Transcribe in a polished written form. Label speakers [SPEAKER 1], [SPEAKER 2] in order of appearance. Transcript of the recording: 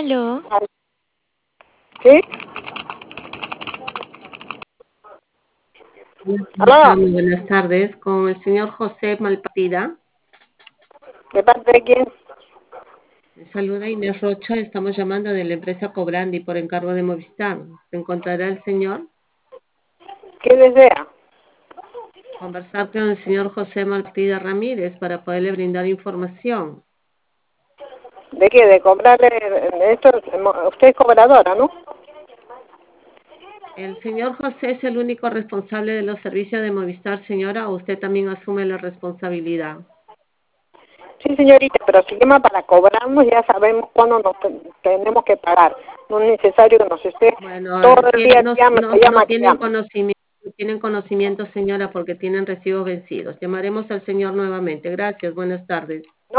[SPEAKER 1] Aló,
[SPEAKER 2] ¿Sí?
[SPEAKER 3] ¿Cómo está?
[SPEAKER 2] ¿Aló?
[SPEAKER 3] Muy buenas tardes. Con el señor José Malpartida.
[SPEAKER 2] ¿De parte de quién?
[SPEAKER 3] Le saluda Inés Rocha. Estamos llamando de la empresa Cobrandi por encargo de Movistar. ¿Se encontrará el señor?
[SPEAKER 2] ¿Qué desea?
[SPEAKER 3] Conversar con el señor José Malpartida Ramírez para poderle brindar información.
[SPEAKER 2] ¿De qué? ¿De cobrarle esto? Usted es cobradora, ¿no?
[SPEAKER 3] ¿El señor José es el único responsable de los servicios de Movistar, señora, o usted también asume la responsabilidad?
[SPEAKER 2] Sí, señorita, pero si llama para cobrarnos ya sabemos cuándo tenemos que pagar. No es necesario que nos esté
[SPEAKER 3] Bueno,
[SPEAKER 2] todo el día
[SPEAKER 3] no,
[SPEAKER 2] llama, que llama.
[SPEAKER 3] no tienen conocimiento, señora, porque tienen recibos vencidos. Llamaremos al señor nuevamente. Gracias, buenas tardes.